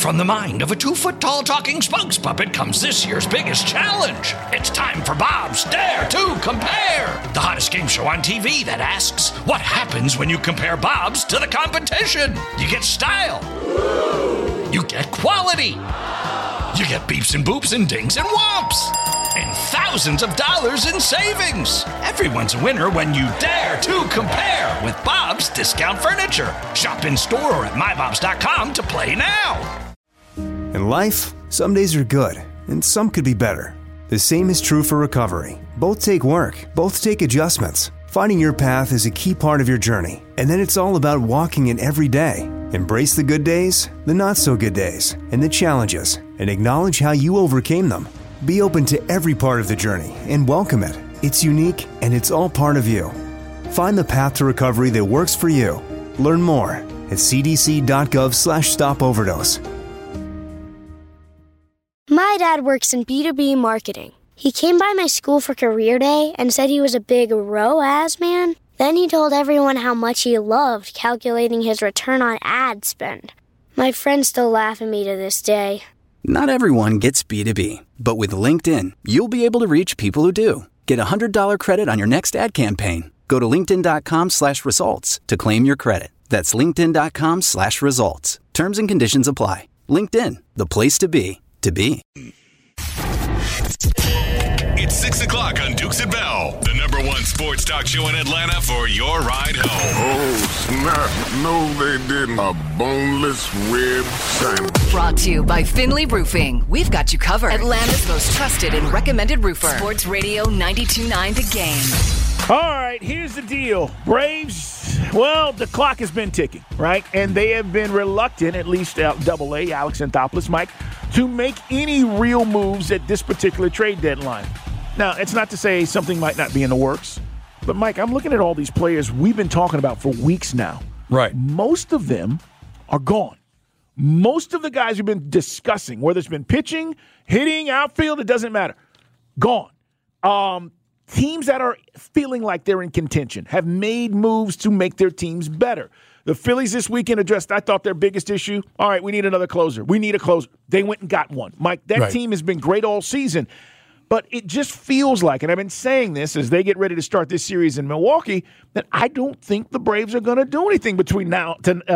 From the mind of a 2-foot-tall talking spokes puppet comes this year's biggest challenge. It's time for Bob's Dare to Compare, the hottest game show on TV that asks, what happens when you compare Bob's to the competition? You get style. You get quality. You get beeps and boops and dings and whomps. And thousands of dollars in savings. Everyone's a winner when you dare to compare with Bob's Discount Furniture. Shop in store or at mybobs.com to play now. In life, some days are good, and some could be better. The same is true for recovery. Both take work, both take adjustments. Finding your path is a key part of your journey, and then it's all about walking it every day. Embrace the good days, the not-so-good days, and the challenges, and acknowledge how you overcame them. Be open to every part of the journey and welcome it. It's unique, and it's all part of you. Find the path to recovery that works for you. Learn more at cdc.gov/stopoverdose. My dad works in B2B marketing. He came by my school for career day and said he was a big ROAS man. Then he told everyone how much he loved calculating his return on ad spend. My friends still laugh at me to this day. Not everyone gets B2B, but with LinkedIn, you'll be able to reach people who do. Get a $100 credit on your next ad campaign. Go to linkedin.com/results to claim your credit. That's linkedin.com/results. Terms and conditions apply. LinkedIn, the place to be, to be. It's 6 o'clock on Dukes and Bell, the number one sports talk show in Atlanta for your ride home. Oh, snap. No, they didn't. A boneless rib sandwich. Brought to you by Finley Roofing. We've got you covered. Atlanta's most trusted and recommended roofer. Sports Radio 92.9 The Game. All right, here's the deal. Braves, well, the clock has been ticking, right? And they have been reluctant, at least Double-A, Alex Anthopoulos, Mike, to make any real moves at this particular trade deadline. Now, it's not to say something might not be in the works, but, Mike, I'm looking at all these players we've been talking about for weeks now. Right. Most of them are gone. Most of the guys we've been discussing, whether it's been pitching, hitting, outfield, it doesn't matter. Gone. Teams that are feeling like they're in contention have made moves to make their teams better. The Phillies this weekend addressed, I thought, their biggest issue. All right, we need another closer. We need a closer. They went and got one. Mike, that team has been great all season. But it just feels like, and I've been saying this as they get ready to start this series in Milwaukee, that I don't think the Braves are going to do anything between now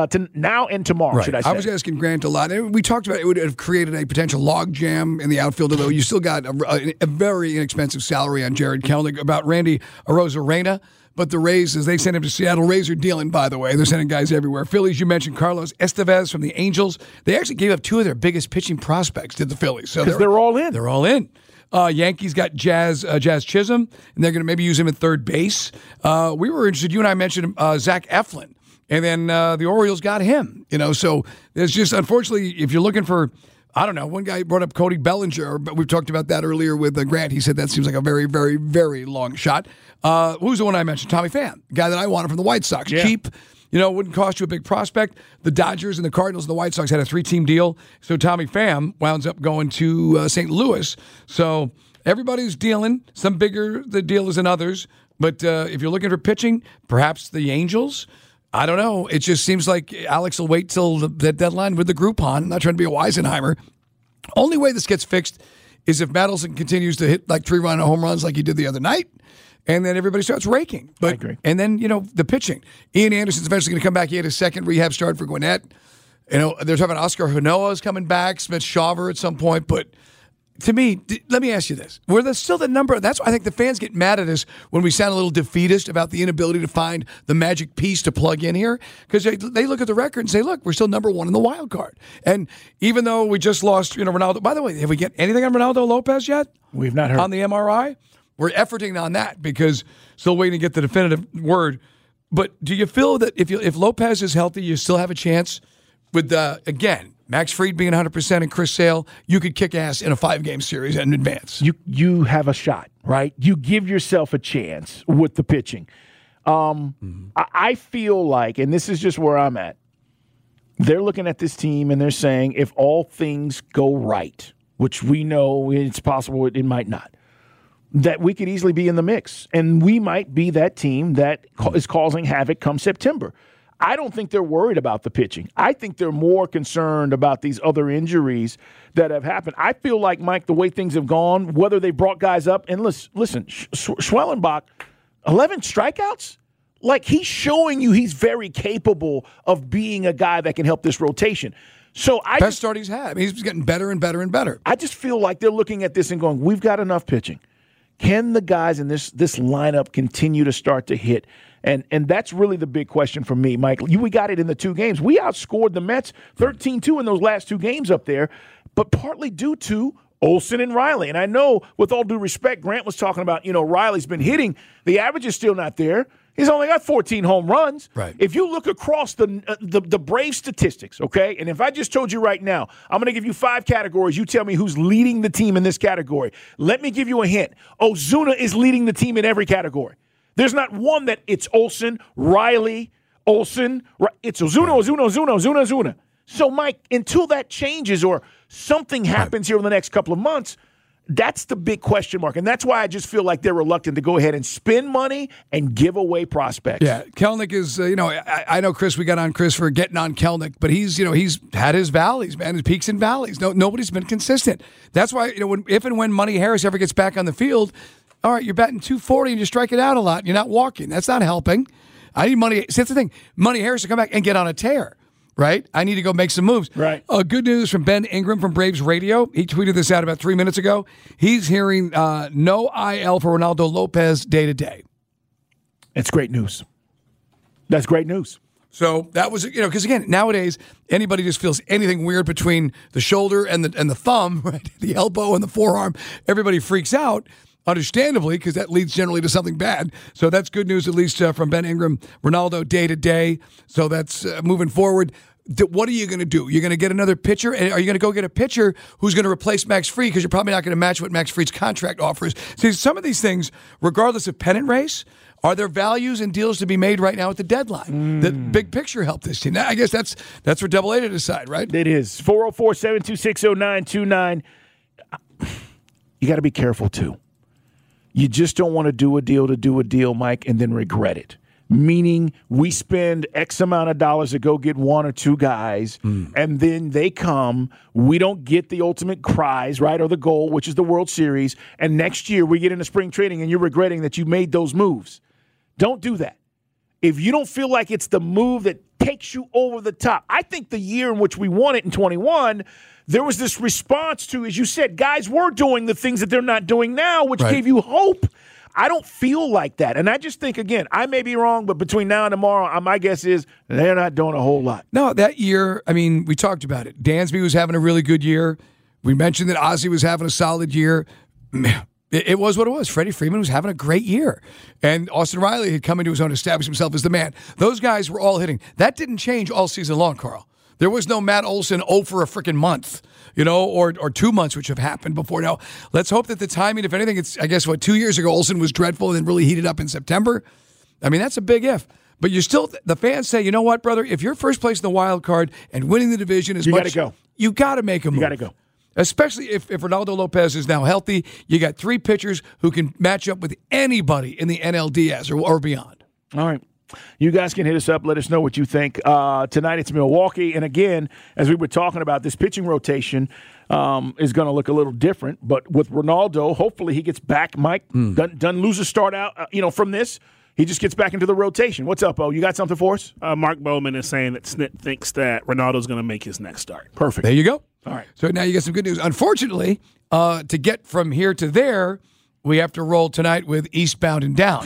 and tomorrow, should I say. I was asking Grant a lot. We talked about it would have created a potential logjam in the outfield, although you still got a very inexpensive salary on Jared Kelenic. About Randy Arozarena. But the Rays, as they sent him to Seattle, Rays are dealing, by the way. They're sending guys everywhere. Phillies, you mentioned Carlos Estevez from the Angels. They actually gave up two of their biggest pitching prospects to the Phillies. So they're all in. They're all in. Yankees got Jazz Chisholm, and they're going to maybe use him at third base. We were interested. You and I mentioned Zach Eflin, and then the Orioles got him. So there's just, unfortunately, if you're looking for, I don't know, one guy brought up Cody Bellinger, but we've talked about that earlier with Grant. He said that seems like a very, very, very long shot. Who's the one I mentioned? Tommy Pham, the guy that I wanted from the White Sox. Yeah. Cheap. Wouldn't cost you a big prospect. The Dodgers and the Cardinals and the White Sox had a 3-team deal. So Tommy Pham winds up going to St. Louis. So everybody's dealing. Some bigger the deal is than others. But if you're looking for pitching, perhaps the Angels. I don't know. It just seems like Alex will wait till the deadline with the Groupon. I'm not trying to be a Weisenheimer. Only way this gets fixed is if Madelson continues to hit like 3-run home runs like he did the other night. And then everybody starts raking. But, I agree. And then, the pitching. Ian Anderson's eventually going to come back. He had his second rehab start for Gwinnett. They're talking about Oscar Hanoa is coming back, Smith Shawver at some point. But to me, let me ask you this. Were there still the number? That's why I think the fans get mad at us when we sound a little defeatist about the inability to find the magic piece to plug in here. Because they look at the record and say, look, we're still number one in the wild card. And even though we just lost, Ronaldo. By the way, have we get anything on Ronaldo Lopez yet? We've not heard. On the MRI? We're efforting on that because still waiting to get the definitive word. But do you feel that if Lopez is healthy, you still have a chance with, again, Max Fried being 100% and Chris Sale, you could kick ass in a 5-game series in advance. You have a shot, right? You give yourself a chance with the pitching. I feel like, and this is just where I'm at, they're looking at this team and they're saying if all things go right, which we know it's possible it might not, that we could easily be in the mix. And we might be that team that is causing havoc come September. I don't think they're worried about the pitching. I think they're more concerned about these other injuries that have happened. I feel like, Mike, the way things have gone, whether they brought guys up, and listen, Schwellenbach, 11 strikeouts? Like, he's showing you he's very capable of being a guy that can help this rotation. So Best start he's had. I mean, he's getting better and better and better. I just feel like they're looking at this and going, we've got enough pitching. Can the guys in this lineup continue to start to hit? And that's really the big question for me, Mike. We got it in the 2 games. We outscored the Mets 13-2 in those last 2 games up there, but partly due to Olsen and Riley. And I know, with all due respect, Grant was talking about, Riley's been hitting. The average is still not there. He's only got 14 home runs. Right. If you look across the Braves statistics, okay, and if I just told you right now, I'm going to give you 5 categories. You tell me who's leading the team in this category. Let me give you a hint. Ozuna is leading the team in every category. There's not one that it's Olsen, Riley, Olsen. It's Ozuna. So, Mike, until that changes or something happens here in the next couple of months, that's the big question mark. And that's why I just feel like they're reluctant to go ahead and spend money and give away prospects. Yeah, Kelenic is, I know, Chris, we got on Chris for getting on Kelenic, but he's had his valleys, man, his peaks and valleys. Nobody's been consistent. That's why, if and when Money Harris ever gets back on the field, all right, you're batting .240 and you strike it out a lot. You're not walking. That's not helping. I need Money. See, that's the thing. Money Harris to come back and get on a tear, right? I need to go make some moves. Right. Good news from Ben Ingram from Braves Radio. He tweeted this out about 3 minutes ago. He's hearing no IL for Ronaldo Lopez day to day. It's great news. That's great news. So that was, because again, nowadays, anybody just feels anything weird between the shoulder and the thumb, right? The elbow and the forearm, everybody freaks out. Understandably, because that leads generally to something bad. So that's good news, at least from Ben Ingram. Ronaldo day to day. So that's moving forward. What are you going to do? You're going to get another pitcher? And are you going to go get a pitcher who's going to replace Max Fried? Because you're probably not going to match what Max Fried's contract offers. See, some of these things, regardless of pennant race, are there values and deals to be made right now at the deadline? The big picture help this team. Now, I guess that's for Double A to decide, right? It is. 404-726-0929. You got to be careful, too. You just don't want to do a deal, Mike, and then regret it. Meaning we spend X amount of dollars to go get 1 or 2 guys, and then they come. We don't get the ultimate prize, right, or the goal, which is the World Series, and next year we get into spring training and you're regretting that you made those moves. Don't do that. If you don't feel like it's the move that takes you over the top. I think the year in which we won it in 21, there was this response to, as you said, guys were doing the things that they're not doing now, which gave you hope. I don't feel like that. And I just think, again, I may be wrong, but between now and tomorrow, my guess is they're not doing a whole lot. No, that year, I mean, we talked about it. Dansby was having a really good year. We mentioned that Ozzie was having a solid year. It was what it was. Freddie Freeman was having a great year. And Austin Riley had come into his own, established himself as the man. Those guys were all hitting. That didn't change all season long, Carl. There was no Matt Olson for a freaking month, or 2 months, which have happened before. Now, let's hope that the timing, if anything, it's, I guess, 2 years ago, Olson was dreadful and then really heated up in September. I mean, that's a big if. But you're still, the fans say, you know what, brother, if you're first place in the wild card and winning the division as much, you got to go. You got to make a move. You got to go. Especially if Ronaldo Lopez is now healthy. You got 3 pitchers who can match up with anybody in the NLDS or beyond. All right. You guys can hit us up. Let us know what you think. Tonight it's Milwaukee. And again, as we were talking about, this pitching rotation is going to look a little different. But with Ronaldo, hopefully he gets back. Mike, doesn't lose a start out from this. He just gets back into the rotation. What's up, O? You got something for us? Mark Bowman is saying that Snit thinks that Ronaldo's going to make his next start. Perfect. There you go. All right. So now you get some good news. Unfortunately, to get from here to there, we have to roll tonight with Eastbound and Down.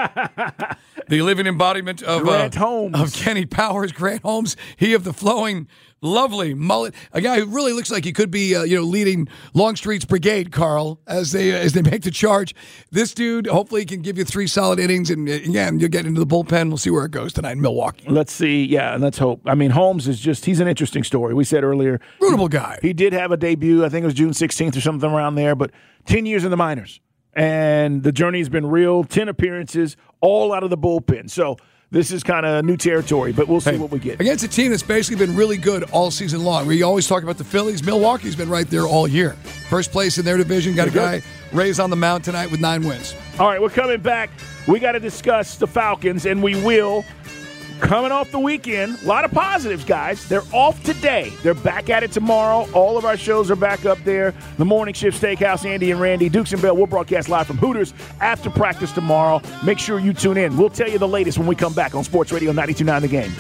The living embodiment of Grant Holmes. Of Kenny Powers, Grant Holmes. He of the flowing, lovely mullet. A guy who really looks like he could be, leading Longstreet's brigade, Carl, as they make the charge. This dude, hopefully, can give you 3 solid innings, and again, you'll get into the bullpen. We'll see where it goes tonight in Milwaukee. Let's see. Yeah, and let's hope. I mean, Holmes is he's an interesting story. We said earlier. Rootable guy. He did have a debut. I think it was June 16th or something around there, but 10 years in the minors. And the journey's been real. 10 appearances, all out of the bullpen. So this is kind of new territory, but we'll see what we get. Against a team that's basically been really good all season long. We always talk about the Phillies. Milwaukee's been right there all year. First place in their division. Got a guy raised on the mound tonight with 9 wins. All right, we're coming back. We got to discuss the Falcons, and we will. Coming off the weekend, a lot of positives, guys. They're off today. They're back at it tomorrow. All of our shows are back up there. The Morning Shift Steakhouse, Andy and Randy, Dukes and Bell. We'll broadcast live from Hooters after practice tomorrow. Make sure you tune in. We'll tell you the latest when we come back on Sports Radio 92.9 The Game.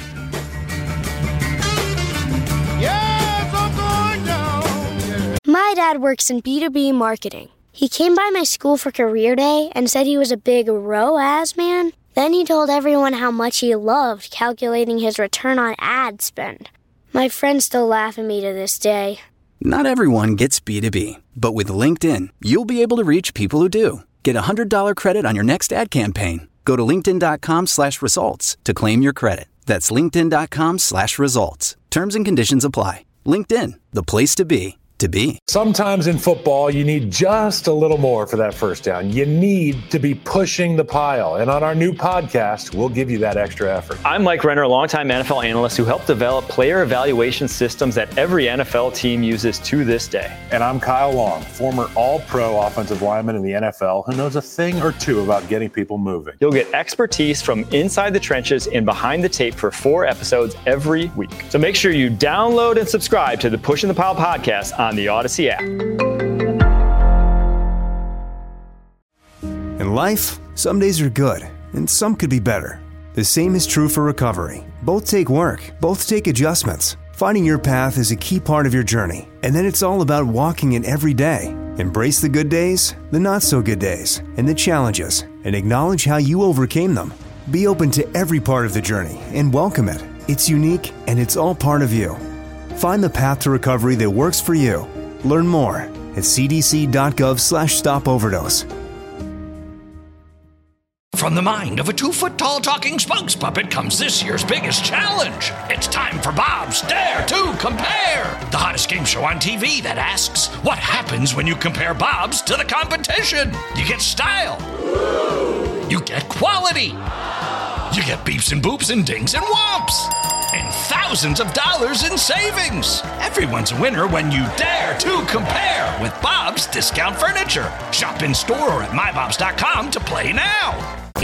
Yes, I'm going down. My dad works in B2B marketing. He came by my school for career day and said he was a big ROAS man. Then he told everyone how much he loved calculating his return on ad spend. My friends still laugh at me to this day. Not everyone gets B2B, but with LinkedIn, you'll be able to reach people who do. Get a $100 credit on your next ad campaign. Go to linkedin.com/results to claim your credit. That's linkedin.com/results. Terms and conditions apply. LinkedIn, the place to be. Sometimes in football, you need just a little more for that first down. You need to be pushing the pile. And on our new podcast, we'll give you that extra effort. I'm Mike Renner, a longtime NFL analyst who helped develop player evaluation systems that every NFL team uses to this day. And I'm Kyle Long, former all-pro offensive lineman in the NFL who knows a thing or two about getting people moving. You'll get expertise from inside the trenches and behind the tape for 4 episodes every week. So make sure you download and subscribe to the Pushing the Pile podcast on the Odyssey app. In life, some days are good, and some could be better. The same is true for recovery. Both take work, both take adjustments. Finding your path is a key part of your journey, and then it's all about walking it every day. Embrace the good days, the not-so-good days, and the challenges, and acknowledge how you overcame them. Be open to every part of the journey and welcome it. It's unique, and it's all part of you. Find the path to recovery that works for you. Learn more at cdc.gov/stopoverdose. From the mind of a 2-foot-tall talking spokes puppet comes this year's biggest challenge. It's time for Bob's Dare to Compare, the hottest game show on TV that asks, what happens when you compare Bob's to the competition? You get style. You get quality. You get beeps and boops and dings and whomps. And thousands of dollars in savings. Everyone's a winner when you dare to compare with Bob's Discount Furniture. Shop in store or at mybobs.com to play now.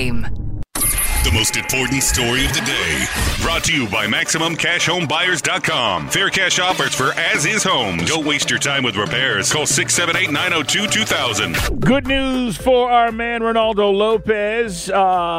The most important story of the day. Brought to you by MaximumCashHomeBuyers.com. Fair cash offers for as-is homes. Don't waste your time with repairs. Call 678-902-2000. Good news for our man Ronaldo Lopez.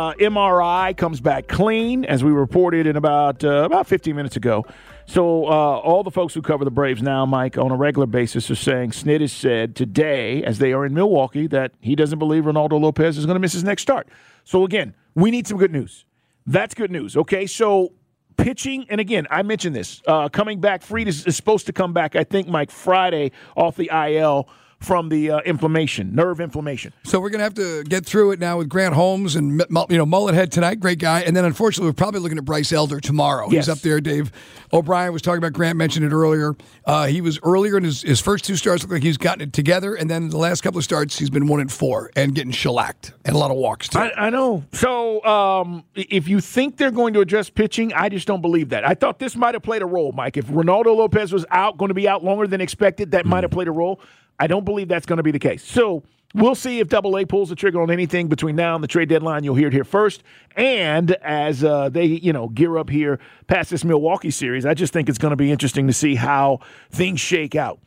MRI comes back clean, as we reported in about 15 minutes ago. So all the folks who cover the Braves now, Mike, on a regular basis are saying Snit has said today, as they are in Milwaukee, that he doesn't believe Ronaldo Lopez is going to miss his next start. So, again, we need some good news. That's good news. Okay, so pitching, and again, I mentioned this, coming back, Fried is supposed to come back, I think, Mike, Friday off the IL from the nerve inflammation. So we're going to have to get through it now with Grant Holmes and, Mullenhead tonight, great guy. And then, unfortunately, we're probably looking at Bryce Elder tomorrow. Yes. He's up there. Dave O'Brien was talking about, Grant mentioned it earlier. He was earlier in his first 2 starts, looked like he's gotten it together. And then the last couple of starts, he's been 1-4 and getting shellacked and a lot of walks, too. I know. So if you think they're going to address pitching, I just don't believe that. I thought this might have played a role, Mike. If Ronaldo Lopez was going to be out longer than expected, that might have played a role. I don't believe that's going to be the case. So we'll see if AA pulls the trigger on anything between now and the trade deadline. You'll hear it here first. And as they, gear up here past this Milwaukee series, I just think it's going to be interesting to see how things shake out.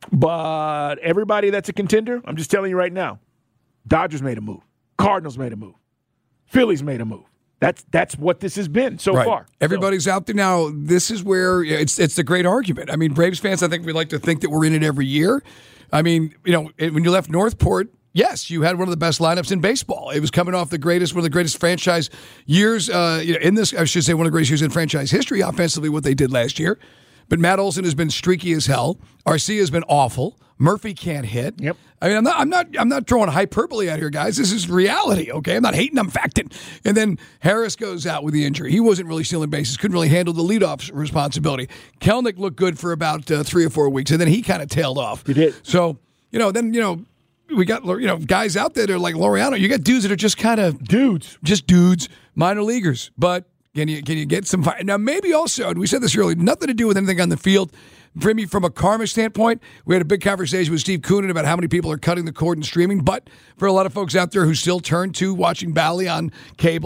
But everybody that's a contender, I'm just telling you right now, Dodgers made a move. Cardinals made a move. Phillies made a move. That's what this has been so far. Everybody's out there now. This is where it's the great argument. I mean, Braves fans, I think we like to think that we're in it every year. I mean, when you left Northport, yes, you had one of the best lineups in baseball. It was coming off one of the greatest franchise years in this. I should say one of the greatest years in franchise history offensively. What they did last year, but Matt Olson has been streaky as hell. Arcia has been awful. Murphy can't hit. Yep. I mean, I'm not throwing hyperbole out here, guys. This is reality. Okay, I'm not hating. I'm facting. And then Harris goes out with the injury. He wasn't really stealing bases. Couldn't really handle the leadoff responsibility. Kelnick looked good for about 3 or 4 weeks, and then he kind of tailed off. He did. So then we got guys out there that are like Laureano. You got dudes that are just kind of dudes, minor leaguers. But can you get some fire? Now maybe also, and we said this earlier, nothing to do with anything on the field. From a karma standpoint, we had a big conversation with Steve Koonin about how many people are cutting the cord and streaming. But for a lot of folks out there who still turn to watching Bally on cable,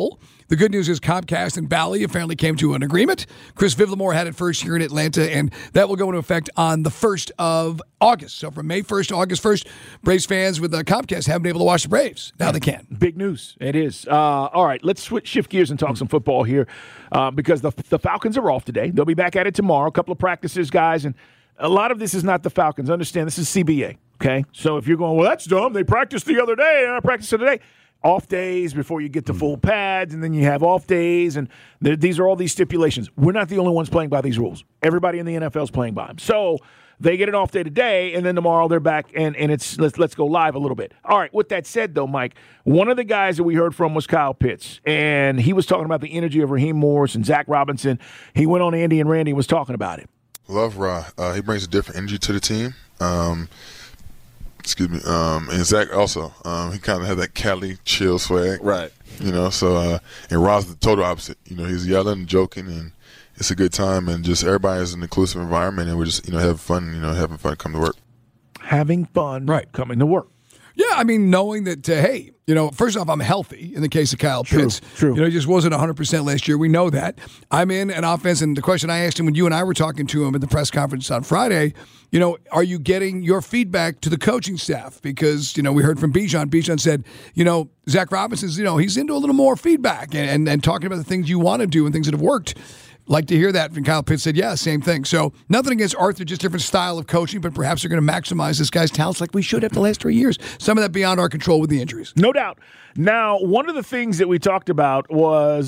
The good news is Comcast and Bally apparently came to an agreement. Chris Vivlamore had it first here in Atlanta, and that will go into effect on the 1st of August. So from May 1st to August 1st, Braves fans with Comcast haven't been able to watch the Braves. Now they can. Big news. It is. All right, let's shift gears and talk some football here because the Falcons are off today. They'll be back at it tomorrow. A couple of practices, guys, and a lot of this is not the Falcons. Understand, this is CBA, okay? So if you're going, well, that's dumb. They practiced the other day, and I practiced today. Off days before you get to full pads, and then you have off days, and these are all these stipulations. We're not the only ones playing by these rules. Everybody in the NFL is playing by them. So they get an off day today, and then tomorrow they're back, and it's let's go live a little bit. All right, with that said, though, Mike, one of the guys that we heard from was Kyle Pitts, and he was talking about the energy of Raheem Morris and Zach Robinson. He went on Andy and Randy and was talking about it. Love Ra. He brings a different energy to the team. Excuse me. And Zach also. He kind of had that Cali chill swag. Right. So, and Ra's the total opposite. He's yelling and joking, and it's a good time, and just everybody is an inclusive environment, and we're just, having fun, having fun come to work. Having fun coming to work. Yeah, I mean, knowing that, hey, first off, I'm healthy in the case of Kyle Pitts. True. He just wasn't 100% last year. We know that. I'm in an offense, and the question I asked him when you and I were talking to him at the press conference on Friday, are you getting your feedback to the coaching staff? Because, we heard from Bijan. Bijan said, Zach Robinson's, he's into a little more feedback and talking about the things you want to do and things that have worked. Like to hear that. And Kyle Pitts said, yeah, same thing. So nothing against Arthur, just different style of coaching, but perhaps they're going to maximize this guy's talents like we should have the last 3 years. Some of that beyond our control with the injuries. No doubt. Now, one of the things that we talked about was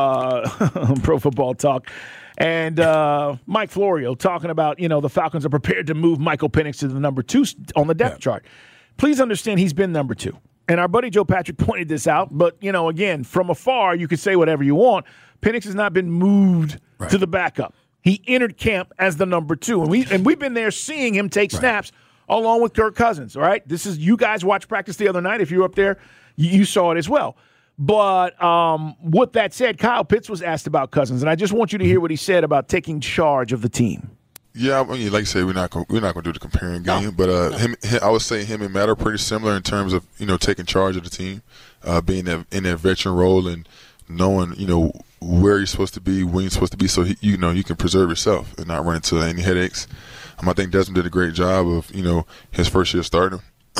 Pro Football Talk and Mike Florio talking about, the Falcons are prepared to move Michael Penix to the number 2 on the depth chart. Please understand he's been number 2. And our buddy Joe Patrick pointed this out. But, again, from afar, you could say whatever you want. Penix has not been moved to the backup. He entered camp as the number 2. And we've been there seeing him take snaps along with Kirk Cousins, all right? This is, you guys watched practice the other night. If you were up there, you saw it as well. But with that said, Kyle Pitts was asked about Cousins, and I just want you to hear what he said about taking charge of the team. Yeah, I mean, like you said, we're not going to do the comparing game, but I would say him and Matt are pretty similar in terms of taking charge of the team, being in that veteran role and knowing where you're supposed to be, when you're supposed to be, so you can preserve yourself and not run into any headaches. I think Desmond did a great job of his first year starting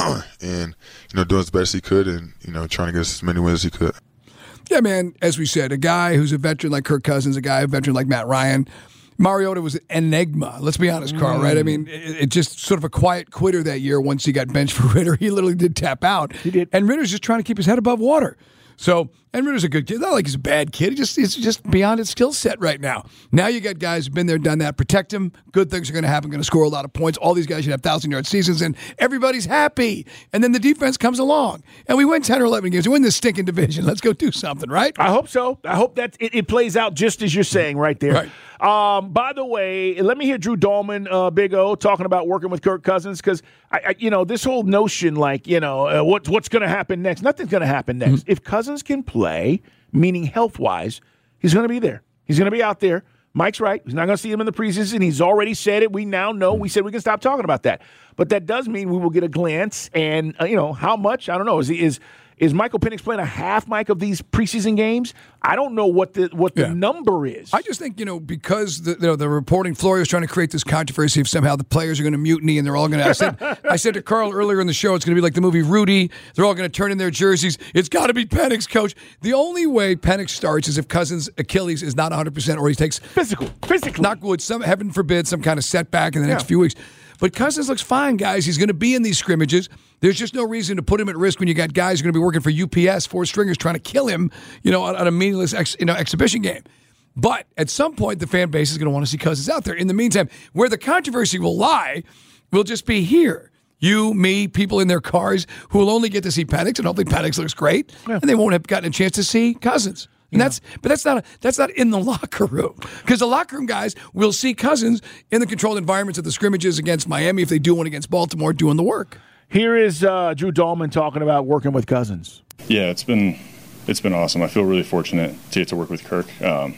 and doing as best he could and trying to get as many wins as he could. Yeah, man. As we said, a guy who's a veteran like Kirk Cousins, a veteran like Matt Ryan. Mariota was an enigma. Let's be honest, Carl, right? I mean, it just sort of a quiet quitter that year once he got benched for Ritter. He literally did tap out. He did. And Ritter's just trying to keep his head above water. So, and Ritter's a good kid. Not like he's a bad kid. He's just beyond his skill set right now. Now you got guys who've been there, done that. Protect him. Good things are going to happen. Going to score a lot of points. All these guys should have 1,000-yard seasons, and everybody's happy. And then the defense comes along, and we win 10 or 11 games. We win this stinking division. Let's go do something, right? I hope so. I hope that it plays out just as you're saying right there. Right. By the way, let me hear Drew Dahlman, Big O, talking about working with Kirk Cousins, because this whole notion, like, what's going to happen next? Nothing's going to happen next. If Cousins can play, meaning health-wise, he's going to be there. He's going to be out there. Mike's right. He's not going to see him in the preseason. He's already said it. We now know. We said we can stop talking about that. But that does mean we will get a glance. And, how much? I don't know. Is Michael Penix playing a half, Mike, of these preseason games? I don't know what the number is. I just think, because the reporting, Florio's trying to create this controversy if somehow the players are going to mutiny and they're all going to. I said to Carl earlier in the show, it's going to be like the movie Rudy. They're all going to turn in their jerseys. It's got to be Penix, coach. The only way Penix starts is if Cousins' Achilles is not 100% or he takes physically. Knock wood, heaven forbid, some kind of setback in the next few weeks. But Cousins looks fine, guys. He's going to be in these scrimmages. There's just no reason to put him at risk when you got guys who are going to be working for UPS, 4 stringers, trying to kill him, on a meaningless exhibition game. But at some point, the fan base is going to want to see Cousins out there. In the meantime, where the controversy will lie will just be here. You, me, people in their cars who will only get to see Penix, and hopefully Penix looks great, and they won't have gotten a chance to see Cousins. And that's not in the locker room, because the locker room guys will see Cousins in the controlled environments of the scrimmages against Miami, if they do one against Baltimore, doing the work. Here is Drew Dahlman talking about working with Cousins. Yeah, it's been awesome. I feel really fortunate to get to work with Kirk.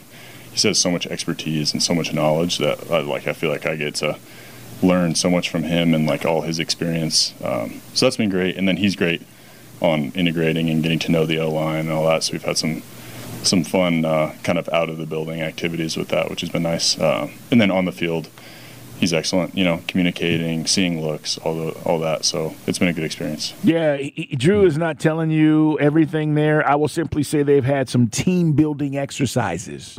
He has so much expertise and so much knowledge that I feel like I get to learn so much from him and all his experience. So that's been great. And then he's great on integrating and getting to know the O-line and all that. So we've had some some fun kind of out of the building activities with that, which has been nice. And then on the field, he's excellent, communicating, seeing looks, all that. So it's been a good experience. Yeah, Drew is not telling you everything there. I will simply say they've had some team-building exercises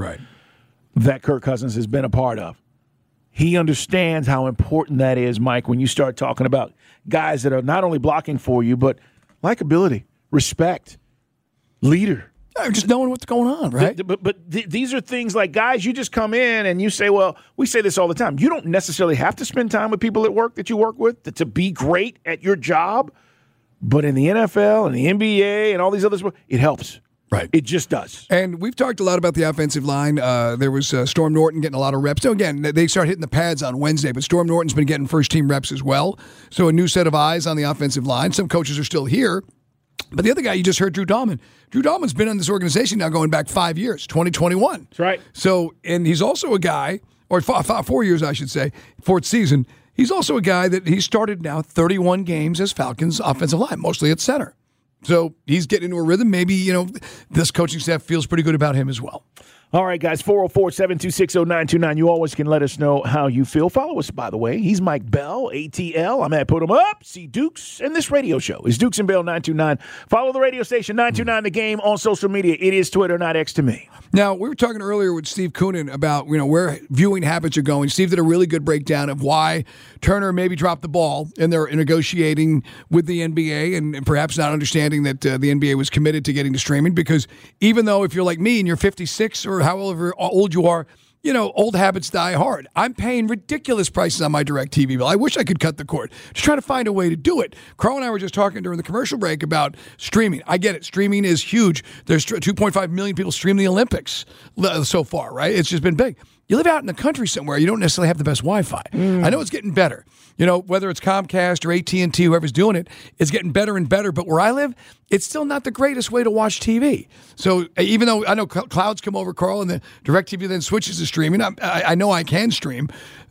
that Kirk Cousins has been a part of. He understands how important that is, Mike, when you start talking about guys that are not only blocking for you, but likability, respect, leader. Just knowing what's going on, right? But these are things like, guys, you just come in and you say, well, we say this all the time. You don't necessarily have to spend time with people at work that you work with to be great at your job. But in the NFL and the NBA and all these other sports, it helps. Right. It just does. And we've talked a lot about the offensive line. There was Storm Norton getting a lot of reps. So, again, they start hitting the pads on Wednesday, but Storm Norton's been getting first-team reps as well. So a new set of eyes on the offensive line. Some coaches are still here. But the other guy you just heard, Drew Dahlman. Drew Dahlman's been in this organization now going back 5 years, 2021. That's right. So, and he's also a guy, or 4 years, I should say, fourth season. He's also a guy that he started now 31 games as Falcons offensive line, mostly at center. So he's getting into a rhythm. Maybe, this coaching staff feels pretty good about him as well. All right, guys, 404-726-0929. You always can let us know how you feel. Follow us, by the way. He's Mike Bell, ATL. I'm at Put 'em Up, C Dukes, and this radio show is Dukes and Bell 929. Follow the radio station 929 The Game on social media. It is Twitter, not X to me. Now, we were talking earlier with Steve Koonin about, where viewing habits are going. Steve did a really good breakdown of why Turner maybe dropped the ball in their negotiating with the NBA and perhaps not understanding that the NBA was committed to getting to streaming, because even though if you're like me and you're 56 or however old you are, old habits die hard. I'm paying ridiculous prices on my DirecTV bill. I wish I could cut the cord. Just trying to find a way to do it. Carl and I were just talking during the commercial break about streaming. I get it. Streaming is huge. There's 2.5 million people stream the Olympics so far, right? It's just been big. You live out in the country somewhere, you don't necessarily have the best Wi-Fi. I know it's getting better. Whether it's Comcast or AT&T, whoever's doing it, it's getting better and better. But where I live, it's still not the greatest way to watch TV. So even though I know clouds come over, Carl, and the DirecTV then switches to streaming, I know I can stream.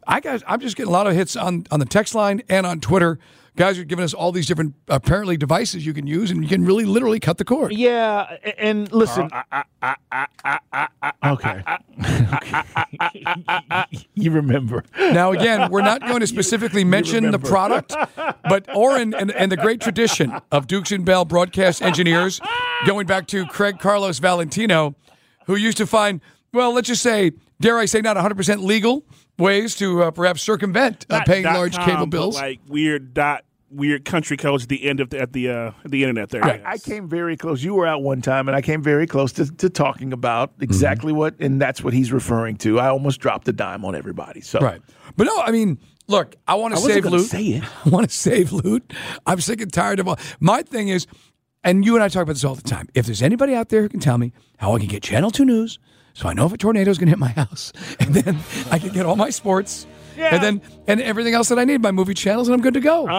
I'm just getting a lot of hits on the text line and on Twitter. Guys are giving us all these different, apparently, devices you can use, and you can really literally cut the cord. Yeah, and listen. Okay. You remember. Now, again, we're not going to specifically mention the product, but Oren and the great tradition of Dukes and Bell broadcast engineers, going back to Craig Carlos Valentino, who used to find, well, let's just say, dare I say, not 100% legal ways to perhaps circumvent paying large cable bills. Like weird country codes at the end of the internet there. Right. I came very close. You were out one time, and I came very close to talking about exactly what, and that's what he's referring to. I almost dropped a dime on everybody. So right. But no, I mean, look, I want to save loot. I want to save loot. I'm sick and tired of all. My thing is, and you and I talk about this all the time, if there's anybody out there who can tell me how I can get Channel 2 News, so I know if a tornado is going to hit my house, and then I can get all my sports. Yeah. And everything else that I need, my movie channels, and I'm good to go.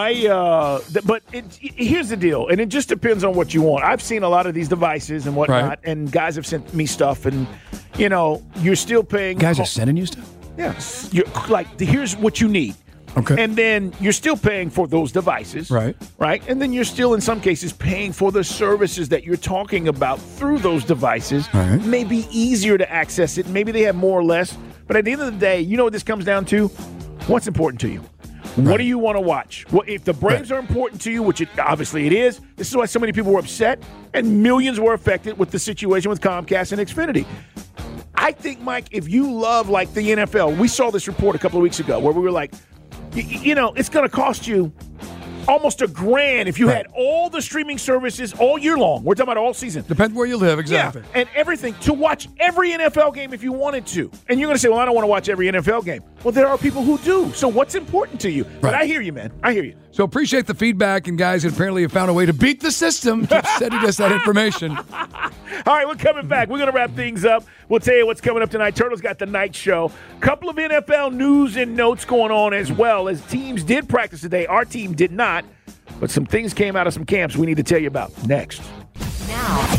But here's the deal, and it just depends on what you want. I've seen a lot of these devices and whatnot, and guys have sent me stuff, and you're still paying. Guys are sending you stuff? Yeah. Here's what you need. Okay. And then you're still paying for those devices. Right. Right. And then you're still, in some cases, paying for the services that you're talking about through those devices. Right. Maybe easier to access it. Maybe they have more or less. But at the end of the day, you know what this comes down to? What's important to you? Right. What do you want to watch? Well, if the Braves are important to you, which obviously it is, this is why so many people were upset and millions were affected with the situation with Comcast and Xfinity. I think, Mike, if you love the NFL, we saw this report a couple of weeks ago where we were like, it's going to cost you almost $1,000 if you had all the streaming services all year long. We're talking about all season. Depends where you live, exactly. Yeah, and everything to watch every NFL game if you wanted to. And you're going to say, well, I don't want to watch every NFL game. Well, there are people who do. So what's important to you? Right. But I hear you, man. I hear you. So appreciate the feedback, and guys that apparently have found a way to beat the system keep sending us that information. All right, we're coming back. We're going to wrap things up. We'll tell you what's coming up tonight. Turtle's got the night show. Couple of NFL news and notes going on as well, as teams did practice today. Our team did not, but some things came out of some camps we need to tell you about next. Now,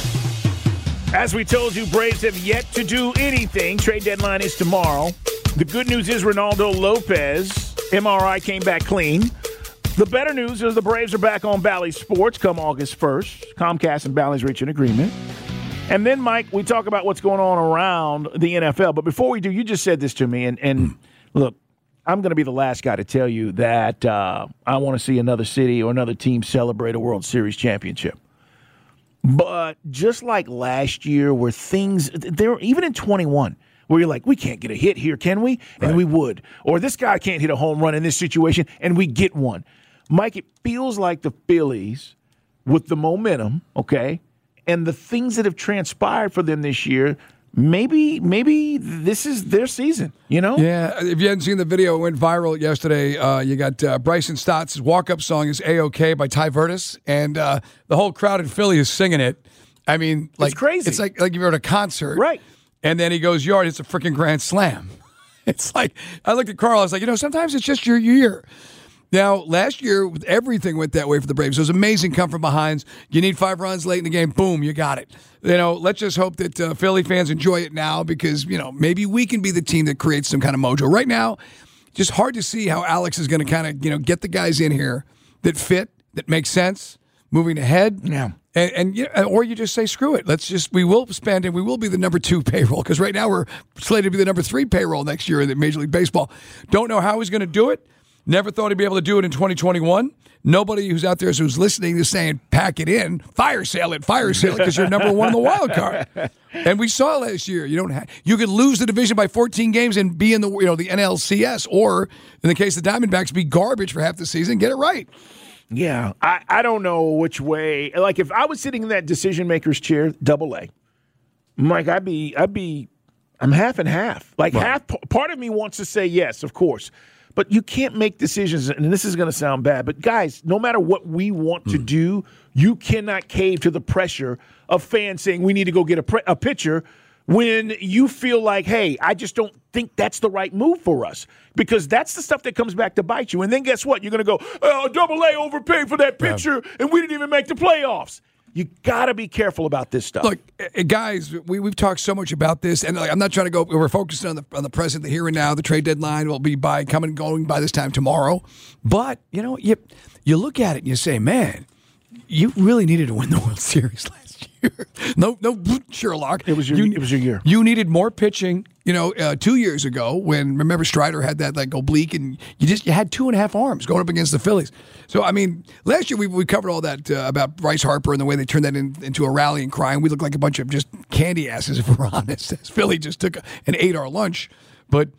as we told you, Braves have yet to do anything. Trade deadline is tomorrow. The good news is Ronaldo Lopez, MRI came back clean. The better news is the Braves are back on Bally Sports come August 1st. Comcast and Bally's reach an agreement. And then, Mike, we talk about what's going on around the NFL. But before we do, you just said this to me. And look, I'm going to be the last guy to tell you that I want to see another city or another team celebrate a World Series championship. But just like last year where things – even in 21 – where you're like, we can't get a hit here, can we? And we would. Or this guy can't hit a home run in this situation, and we get one. Mike, it feels like the Phillies, with the momentum, okay, and the things that have transpired for them this year, maybe this is their season, you know? Yeah, if you hadn't seen the video, it went viral yesterday. You got Bryson Stott's walk-up song is A-OK by Ty Vertis, and the whole crowd in Philly is singing it. I mean, like, it's crazy. It's like you're at a concert. Right. And then he goes yard. It's a freaking grand slam. It's like, I looked at Carl. I was like, sometimes it's just your year. Now, last year, everything went that way for the Braves. It was amazing come from behinds. You need 5 runs late in the game. Boom, you got it. Let's just hope that Philly fans enjoy it now because, maybe we can be the team that creates some kind of mojo. Right now, just hard to see how Alex is going to kind of, get the guys in here that fit, that make sense, moving ahead. Yeah. Or you just say, screw it. We will spend and we will be the number 2 payroll because right now we're slated to be the number 3 payroll next year in the Major League Baseball. Don't know how he's going to do it. Never thought he'd be able to do it in 2021. Nobody who's out there who's listening is saying, pack it in, fire sale it because you're number 1 in the wild card. And we saw last year, you could lose the division by 14 games and be in the the NLCS, or in the case of the Diamondbacks, be garbage for half the season. Get it right. Yeah, I don't know which way. Like if I was sitting in that decision maker's chair, AA, Mike, I'm half and half. Like half. Part of me wants to say yes, of course, but you can't make decisions. And this is going to sound bad, but guys, no matter what we want to do, you cannot cave to the pressure of fans saying we need to go get a pitcher. When you feel like, hey, I just don't think that's the right move for us, because that's the stuff that comes back to bite you. And then guess what? You're going to go, AA overpaid for that pitcher, and we didn't even make the playoffs. You got to be careful about this stuff. Look, guys, we've talked so much about this, and I'm not trying to go. We're focused on the present, the here and now. The trade deadline will be coming and going by this time tomorrow. But you look at it and you say, man, you really needed to win the World Series last year. No, Sherlock. It was your year. You needed more pitching. 2 years ago when, remember, Strider had that like oblique, and you had 2.5 arms going up against the Phillies. So I mean, last year we covered all that about Bryce Harper and the way they turned that into a rallying cry, and we looked like a bunch of just candy asses, if we're honest. Philly just took and ate our lunch, but.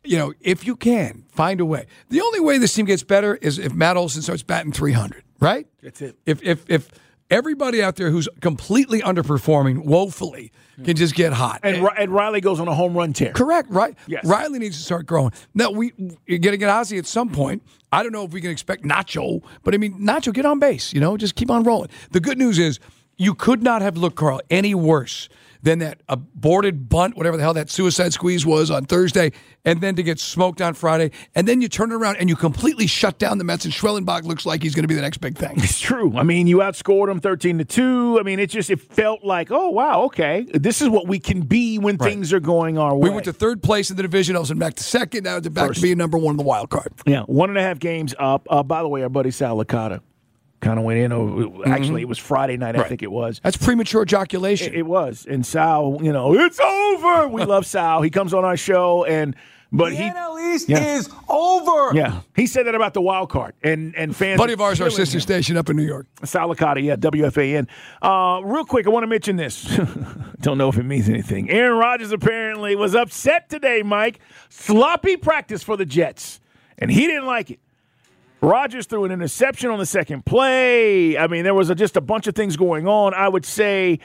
If you can find a way. The only way this team gets better is if Matt Olson starts batting 300, right? That's it. If everybody out there who's completely underperforming woefully can just get hot. And Riley goes on a home run tear. Correct, right? Yes. Riley needs to start growing. Now, you're going to get Ozzie at some point. I don't know if we can expect Nacho, but I mean, Nacho, get on base, just keep on rolling. The good news is you could not have looked, Carl, any worse than that aborted bunt, whatever the hell that suicide squeeze was on Thursday, and then to get smoked on Friday, and then you turn it around and you completely shut down the Mets, and Schwellenbach looks like he's going to be the next big thing. It's true. I mean, you outscored them 13-2. I mean, it felt like, oh, wow, okay, this is what we can be when things are going our way. We went to third place in the division, also back to second, now to back to being number 1 in the wild card. Yeah, 1.5 games up. By the way, our buddy Sal Licata kind of went in. Actually, it was Friday night, I think it was. That's premature ejaculation. It was. And Sal, it's over. We love Sal. He comes on our show, but the NL East is over. Yeah. He said that about the wild card. And fans. Buddy of ours, our sister station up in New York. Sal Licata, WFAN. Real quick, I want to mention this. Don't know if it means anything. Aaron Rodgers apparently was upset today, Mike. Sloppy practice for the Jets. And he didn't like it. Rodgers threw an interception on the second play. I mean, there was just a bunch of things going on. I would say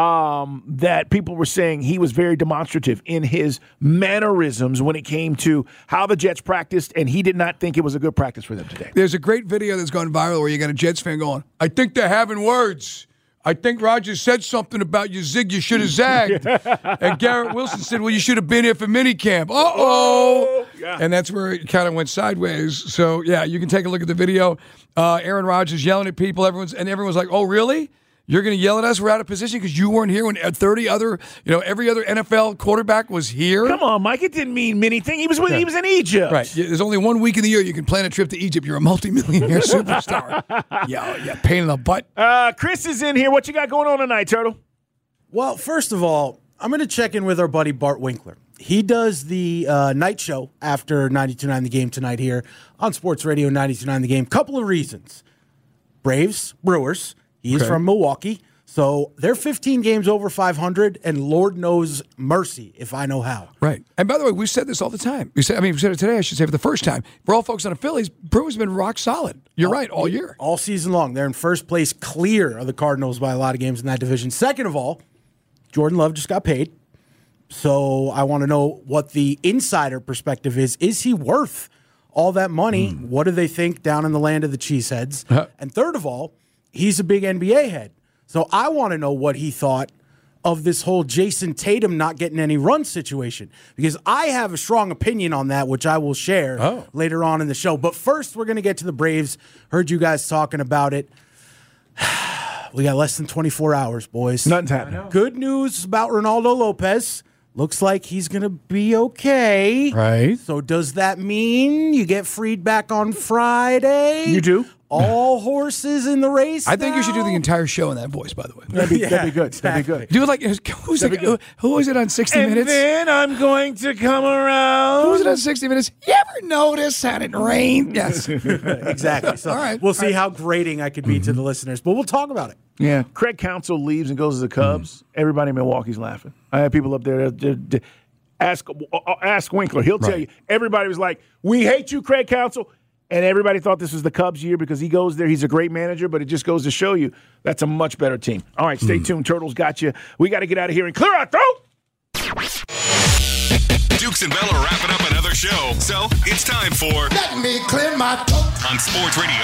that people were saying he was very demonstrative in his mannerisms when it came to how the Jets practiced, and he did not think it was a good practice for them today. There's a great video that's gone viral where you got a Jets fan going, I think they're having words. I think Rodgers said something about you zig, you should have zagged. And Garrett Wilson said, well, you should have been here for minicamp. Uh-oh. Yeah. And that's where it kind of went sideways. So, yeah, you can take a look at the video. Aaron Rodgers yelling at people. Everyone's like, oh, really? You're going to yell at us? We're out of position because you weren't here when 30 other, every other NFL quarterback was here? Come on, Mike. It didn't mean anything. He was in Egypt. Right. There's only 1 week in the year you can plan a trip to Egypt. You're a multimillionaire superstar. Yeah, pain in the butt. Chris is in here. What you got going on tonight, Turtle? Well, first of all, I'm going to check in with our buddy Bart Winkler. He does the night show after 92.9 The Game tonight here on Sports Radio 92.9 The Game. Couple of reasons. Braves, Brewers. He's from Milwaukee. So they're 15 games over 500, and Lord knows mercy if I know how. Right. And by the way, we said this all the time. We said it today, I should say, for the first time. We're all focused on the Phillies. Brewers have been rock solid. You're right, all year. All season long. They're in first place, clear of the Cardinals by a lot of games in that division. Second of all, Jordan Love just got paid. So I want to know what the insider perspective is. Is he worth all that money? What do they think down in the land of the cheeseheads? And third of all, he's a big NBA head. So I want to know what he thought of this whole Jason Tatum not getting any run situation, because I have a strong opinion on that, which I will share later on in the show. But first, we're going to get to the Braves. Heard you guys talking about it. We got less than 24 hours, boys. Nothing's happening. Good news about Ronaldo Lopez. Looks like he's going to be okay. Right. So does that mean you get freed back on Friday? You do. All horses in the race I think now? you should do the entire show in that voice, by the way. That'd be good. That'd be good. Do it like, who was it on 60 Minutes? And then I'm going to come around. Who was it on 60 Minutes? You ever notice that it rained? Yes. Exactly. So all right. We'll see how grating I could be to the listeners, but we'll talk about it. Yeah. Craig Counsell leaves and goes to the Cubs. Everybody in Milwaukee's laughing. I have people up there that ask Winkler. He'll tell you. Everybody was like, we hate you, Craig Counsell. And everybody thought this was the Cubs' year because he goes there. He's a great manager, but it just goes to show you that's a much better team. All right, stay tuned. Turtles got you. We got to get out of here and clear our throat. Dukes and Bell are wrapping up another show, so it's time for Let Me Clear My Throat on Sports Radio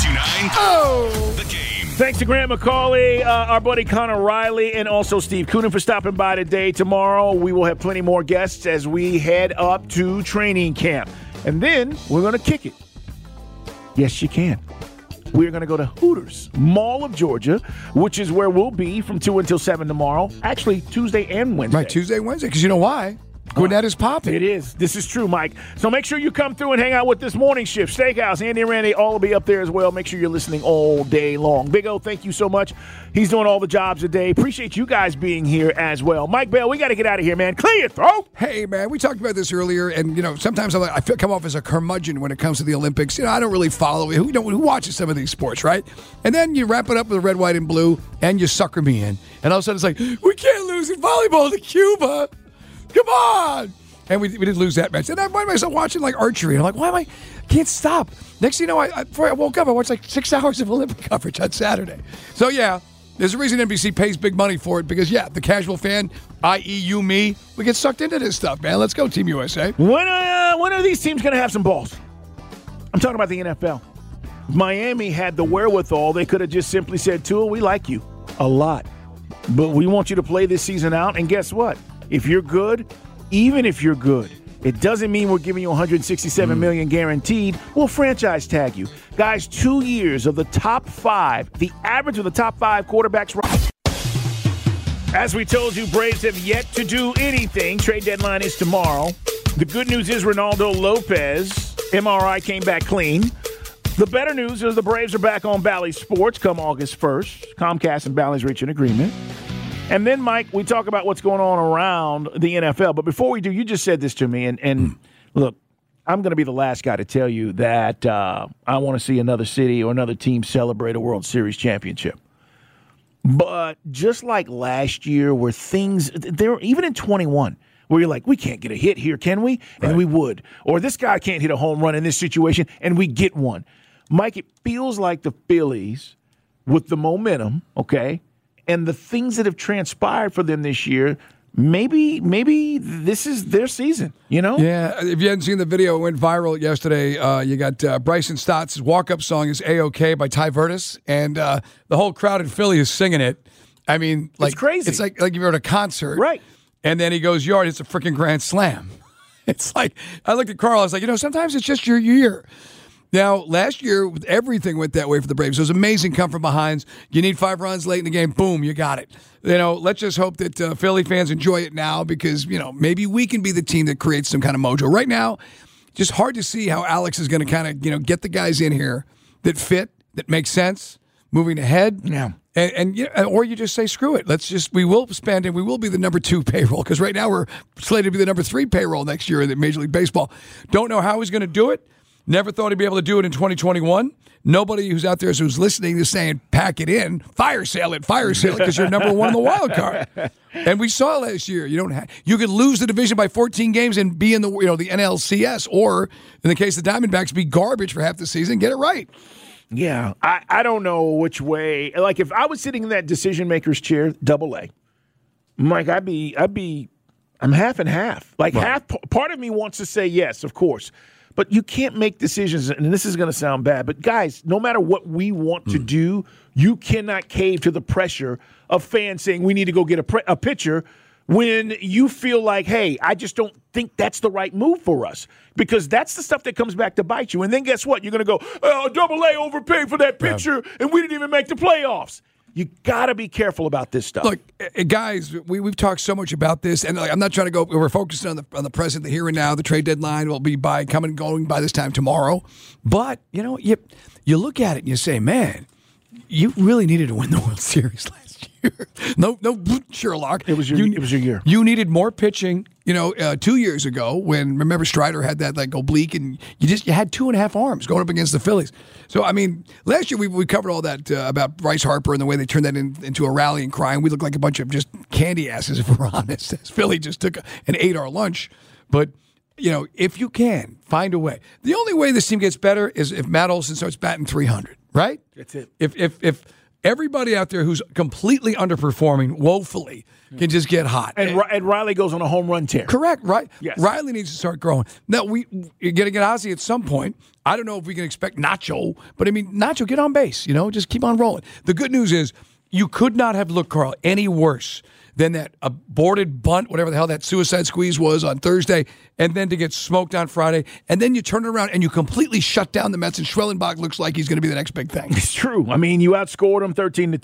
92.9. The Game. Thanks to Grant McCauley, our buddy Connor Riley, and also Steve Coonan for stopping by today. Tomorrow, we will have plenty more guests as we head up to training camp. And then we're going to kick it. Yes, you can. We're going to go to Hooters, Mall of Georgia, which is where we'll be from 2 until 7 tomorrow. Actually, Tuesday and Wednesday. Right, Tuesday and Wednesday, because you know why? Gwinnett is popping. It is. This is true, Mike. So make sure you come through and hang out with this morning shift. Steakhouse, Andy and Randy, all will be up there as well. Make sure you're listening all day long. Big O, thank you so much. He's doing all the jobs today. Appreciate you guys being here as well. Mike Bell, we got to get out of here, man. Clear your throat. Hey, man, we talked about this earlier, and, sometimes I come off as a curmudgeon when it comes to the Olympics. I don't really follow it. Who watches some of these sports, right? And then you wrap it up with red, white, and blue, and you sucker me in. And all of a sudden it's like, we can't lose in volleyball to Cuba. Come on. And we did lose that match. And I find myself watching like archery. And I'm like, why am I can't stop. Next thing you know, before I woke up, I watched like 6 hours of Olympic coverage on Saturday. So, yeah, there's a reason NBC pays big money for it because, the casual fan, i.e. you, me, we get sucked into this stuff, man. Let's go, Team USA. When are these teams going to have some balls? I'm talking about the NFL. Miami had the wherewithal. They could have just simply said, Tua, we like you a lot, but we want you to play this season out. And guess what? If you're good, even if you're good, it doesn't mean we're giving you $167 million guaranteed. We'll franchise tag you. Guys, 2 years of the top 5, the average of the top 5 quarterbacks. As we told you, Braves have yet to do anything. Trade deadline is tomorrow. The good news is Ronaldo Lopez, MRI came back clean. The better news is the Braves are back on Bally Sports come August 1st. Comcast and Bally's reach an agreement. And then, Mike, we talk about what's going on around the NFL. But before we do, you just said this to me. And look, I'm going to be the last guy to tell you that I want to see another city or another team celebrate a World Series championship. But just like last year where things – there even in 21 where you're like, we can't get a hit here, can we? And we would. Or this guy can't hit a home run in this situation, and we get one. Mike, it feels like the Phillies with the momentum, okay – and the things that have transpired for them this year, maybe this is their season, Yeah, if you hadn't seen the video, it went viral yesterday. You got Bryson Stott's walk-up song is A-OK by Ty Vertis, and the whole crowd in Philly is singing it. I mean, it's crazy. It's like you're at a concert. Right. And then he goes, yard, it's a freaking grand slam. It's like, I looked at Carl, I was like, sometimes it's just your year. Now, last year, everything went that way for the Braves. It was amazing come from behinds. You need 5 runs late in the game. Boom, you got it. Let's just hope that Philly fans enjoy it now because, maybe we can be the team that creates some kind of mojo. Right now, just hard to see how Alex is going to kind of, get the guys in here that fit, that make sense, moving ahead. Yeah. Or you just say, screw it. We will spend and we will be the number 2 payroll because right now we're slated to be the number 3 payroll next year in the Major League Baseball. Don't know how he's going to do it. Never thought he'd be able to do it in 2021. Nobody who's out there who's listening is saying, pack it in, fire sale it because you're number 1 in the wild card. And we saw last year, you could lose the division by 14 games and be in the the NLCS, or in the case of the Diamondbacks, be garbage for half the season. Get it right. Yeah, I don't know which way. Like if I was sitting in that decision maker's chair, AA, Mike, I'm half and half. Like half. Part of me wants to say yes, of course, but you can't make decisions. And this is going to sound bad, but guys, no matter what we want to do, you cannot cave to the pressure of fans saying we need to go get a pitcher when you feel like, hey, I just don't think that's the right move for us. Because that's the stuff that comes back to bite you. And then guess what? You're going to go, AA overpaid for that pitcher, and we didn't even make the playoffs. You got to be careful about this stuff. Look, guys, we've talked so much about this, and I'm not trying to go. We're focusing on the present, the here and now. The trade deadline will be coming and going by this time tomorrow. But you look at it and you say, man, you really needed to win the World Series last year. No, Sherlock. It was your year. You needed more pitching. 2 years ago when, remember, Strider had that oblique, and you had 2.5 arms going up against the Phillies. So, I mean, last year we covered all that about Bryce Harper and the way they turned that into a rallying cry, and we looked like a bunch of just candy asses, if we're honest. Philly just took and ate our lunch. But, if you can, find a way. The only way this team gets better is if Matt Olson starts batting 300, right? That's it. If everybody out there who's completely underperforming woefully can just get hot. And Riley goes on a home run tear. Correct, right? Yes. Riley needs to start growing. Now, you're going to get Ozzie at some point. I don't know if we can expect Nacho, but, Nacho, get on base. Just keep on rolling. The good news is you could not have looked, Carl, any worse than that aborted bunt, whatever the hell that suicide squeeze was on Thursday, and then to get smoked on Friday, and then you turn it around and you completely shut down the Mets, and Schwellenbach looks like he's going to be the next big thing. It's true. You outscored them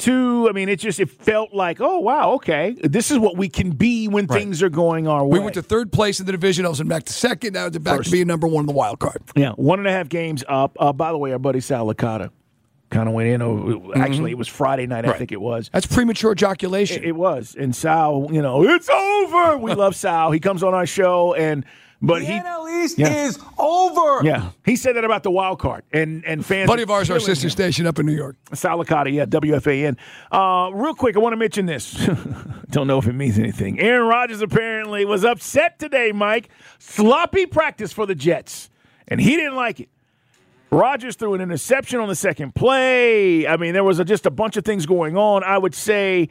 13-2. It felt like, oh, wow, okay, this is what we can be when things are going our way. We went to third place in the division, all of a sudden back to second, now it's back to being number 1 in the wild card. Yeah, 1.5 games up. By the way, our buddy Sal Licata kind of went in. Actually, it was Friday night, I think it was. That's premature ejaculation. It was. And Sal, it's over. We love Sal. He comes on our show, but the NL East is over. Yeah. He said that about the wild card. And fans. Buddy of ours, our sister station up in New York. Sal Licata, WFAN. Real quick, I want to mention this. Don't know if it means anything. Aaron Rodgers apparently was upset today, Mike. Sloppy practice for the Jets. And he didn't like it. Rodgers threw an interception on the second play. There was just a bunch of things going on. I would say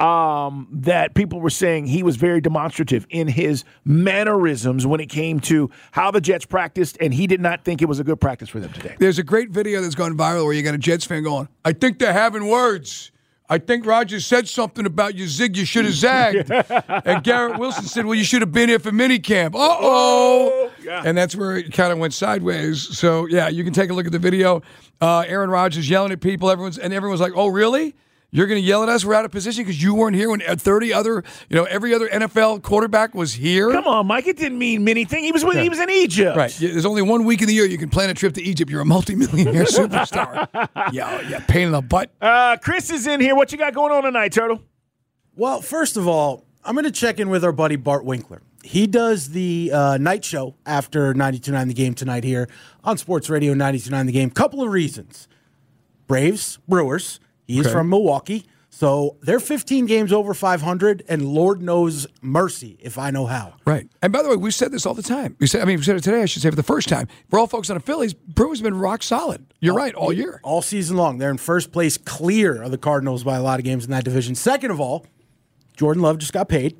that people were saying he was very demonstrative in his mannerisms when it came to how the Jets practiced, and he did not think it was a good practice for them today. There's a great video that's gone viral where you got a Jets fan going, I think they're having words. I think Rodgers said something about you zig, you should have zagged. And Garrett Wilson said, well, you should have been here for minicamp. Uh-oh. Yeah. And that's where it kind of went sideways. So, yeah, you can take a look at the video. Aaron Rodgers yelling at people. Everyone's like, oh, really? You're going to yell at us? We're out of position because you weren't here when 30 other, every other NFL quarterback was here? Come on, Mike. It didn't mean anything. He was in Egypt. Right. There's only 1 week in the year you can plan a trip to Egypt. You're a multimillionaire superstar. Yeah, pain in the butt. Chris is in here. What you got going on tonight, Turtle? Well, first of all, I'm going to check in with our buddy Bart Winkler. He does the night show after 92.9 The Game tonight here on Sports Radio 92.9 The Game. Couple of reasons. Braves, Brewers. He's from Milwaukee. So they're 15 games over 500, and Lord knows mercy if I know how. Right. And by the way, we've said this all the time. We said it today, I should say, for the first time. We're all focused on the Phillies. Brewers have been rock solid. You're right, all year. All season long. They're in first place clear of the Cardinals by a lot of games in that division. Second of all, Jordan Love just got paid.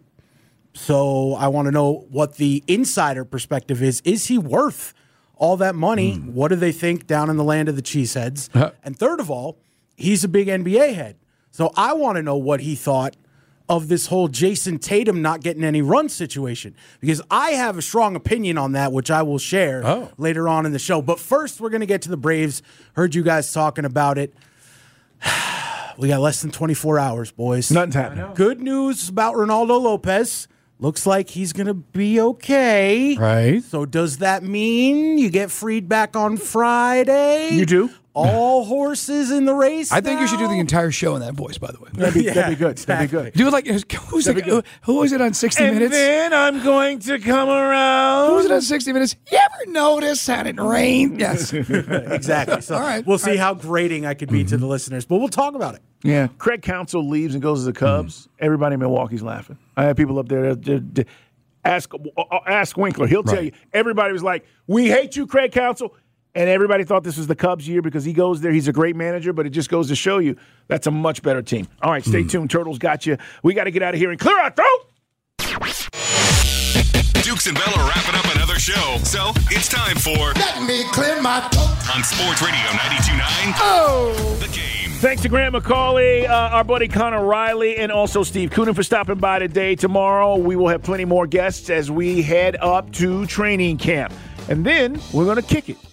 So I want to know what the insider perspective is. Is he worth all that money? What do they think down in the land of the cheeseheads? And third of all, he's a big NBA head. So I want to know what he thought of this whole Jason Tatum not getting any run situation, because I have a strong opinion on that, which I will share later on in the show. But first, we're going to get to the Braves. Heard you guys talking about it. We got less than 24 hours, boys. Nothing's happening. Good news about Ronaldo Lopez. Looks like he's going to be okay. Right. So does that mean you get freed back on Friday? You do. all horses in the race. I think you should do the entire show in that voice, by the way. That'd be good. That'd be good. Do it like, who was it on 60 Minutes? And then I'm going to come around. Who was it on 60 Minutes? You ever notice that it rained? Yes. Exactly. So all right. We'll see how grating I could be to the listeners, but we'll talk about it. Yeah. Craig Counsell leaves and goes to the Cubs. Everybody in Milwaukee's laughing. I had people up there that ask Winkler. He'll tell you. Everybody was like, we hate you, Craig Counsell. And everybody thought this was the Cubs' year because he goes there. He's a great manager, but it just goes to show you that's a much better team. All right, stay tuned. Turtles got you. We got to get out of here and clear our throat. Dukes and Bell are wrapping up another show, so it's time for Let Me Clear My Throat on Sports Radio 92.9. Oh! The Game. Thanks to Grant McCauley, our buddy Connor Riley, and also Steve Coonan for stopping by today. Tomorrow, we will have plenty more guests as we head up to training camp. And then we're going to kick it.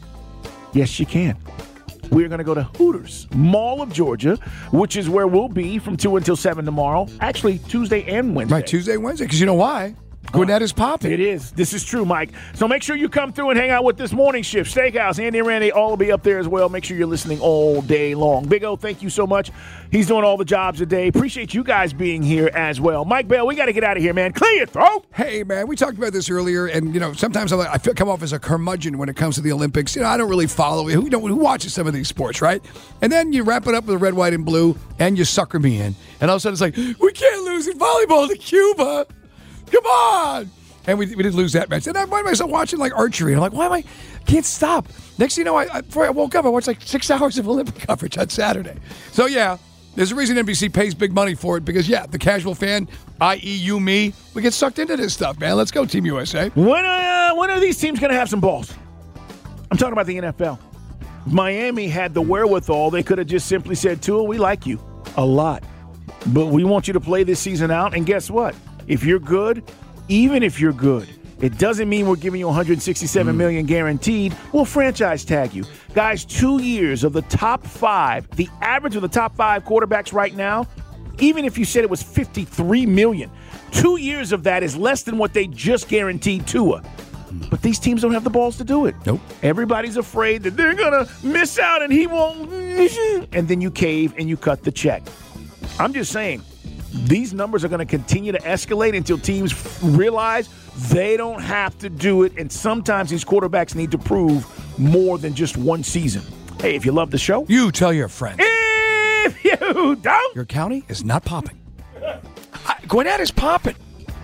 Yes, you can. We're going to go to Hooters, Mall of Georgia, which is where we'll be from 2 until 7 tomorrow. Actually, Tuesday and Wednesday. Right, Tuesday and Wednesday, because you know why? Gwinnett is popping. It is. This is true, Mike. So make sure you come through and hang out with this morning shift. Steakhouse, Andy and Randy, all will be up there as well. Make sure you're listening all day long. Big O, thank you so much. He's doing all the jobs today. Appreciate you guys being here as well. Mike Bell, we got to get out of here, man. Clear your throat. Hey, man, we talked about this earlier, and, sometimes I feel come off as a curmudgeon when it comes to the Olympics. I don't really follow it. Who watches some of these sports, right? And then you wrap it up with red, white, and blue, and you sucker me in. And all of a sudden it's like, we can't lose in volleyball to Cuba. Come on. And we did lose that match. And I find myself watching like archery. And I'm like, I can't stop. Next thing you know, before I woke up, I watched like 6 hours of Olympic coverage on Saturday. So, yeah, there's a reason NBC pays big money for it because, the casual fan, i.e. you, me, we get sucked into this stuff, man. Let's go, Team USA. When are these teams going to have some balls? I'm talking about the NFL. Miami had the wherewithal. They could have just simply said, Tua, we like you a lot, but we want you to play this season out. And guess what? If you're good, even if you're good, it doesn't mean we're giving you $167 million guaranteed. We'll franchise tag you. Guys, 2 years of the top 5, the average of the top 5 quarterbacks right now, even if you said it was $53 million, 2 years of that is less than what they just guaranteed Tua. But these teams don't have the balls to do it. Nope. Everybody's afraid that they're going to miss out and he won't. And then you cave and you cut the check. I'm just saying, these numbers are going to continue to escalate until teams realize they don't have to do it. And sometimes these quarterbacks need to prove more than just one season. Hey, if you love the show, you tell your friends. If you don't, your county is not popping. Gwinnett is popping.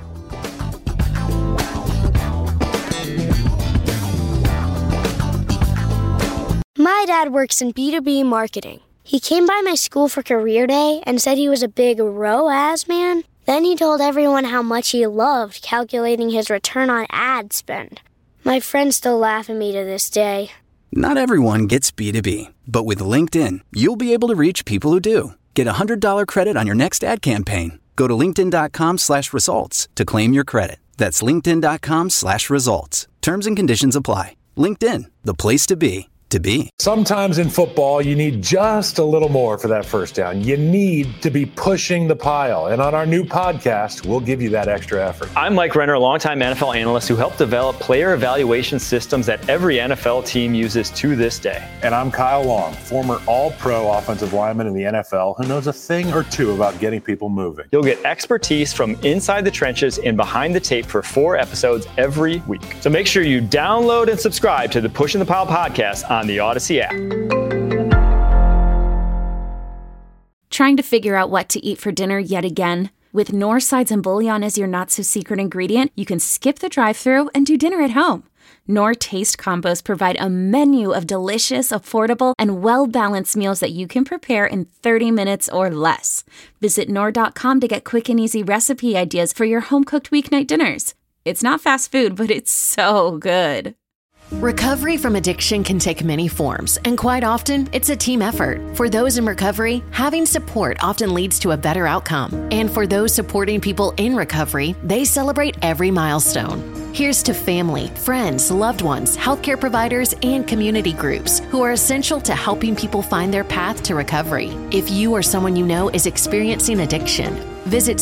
My dad works in B2B marketing. He came by my school for career day and said he was a big ROAS man. Then he told everyone how much he loved calculating his return on ad spend. My friends still laugh at me to this day. Not everyone gets B2B, but with LinkedIn, you'll be able to reach people who do. Get a $100 credit on your next ad campaign. Go to linkedin.com/results to claim your credit. That's linkedin.com/results. Terms and conditions apply. LinkedIn, the place to be. Sometimes in football, you need just a little more for that first down. You need to be pushing the pile. And on our new podcast, we'll give you that extra effort. I'm Mike Renner, a longtime NFL analyst who helped develop player evaluation systems that every NFL team uses to this day. And I'm Kyle Long, former all-pro offensive lineman in the NFL who knows a thing or two about getting people moving. You'll get expertise from inside the trenches and behind the tape for 4 episodes every week. So make sure you download and subscribe to the Pushing the Pile podcast on the Odyssey app. Trying to figure out what to eat for dinner yet again? With Knorr sides and bouillon as your not-so-secret ingredient, you can skip the drive-thru and do dinner at home. Knorr Taste Combos provide a menu of delicious, affordable, and well-balanced meals that you can prepare in 30 minutes or less. Visit Knorr.com to get quick and easy recipe ideas for your home-cooked weeknight dinners. It's not fast food, but it's so good. Recovery from addiction can take many forms, and quite often, it's a team effort. For those in recovery, having support often leads to a better outcome. And for those supporting people in recovery, they celebrate every milestone. Here's to family, friends, loved ones, healthcare providers, and community groups who are essential to helping people find their path to recovery. If you or someone you know is experiencing addiction, visit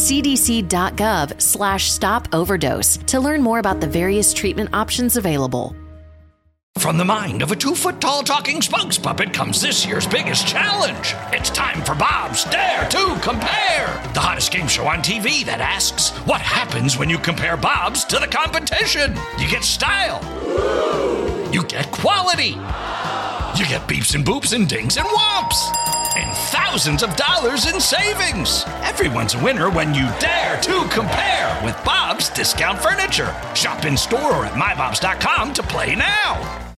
cdc.gov/stop overdose to learn more about the various treatment options available. From the mind of a 2-foot-tall talking spokes puppet comes this year's biggest challenge. It's time for Bob's Dare to Compare, the hottest game show on TV that asks, what happens when you compare Bob's to the competition? You get style. You get quality. You get beeps and boops and dings and whomps. And thousands of dollars in savings. Everyone's a winner when you dare to compare with Bob's Discount Furniture. Shop in store or at mybobs.com to play now.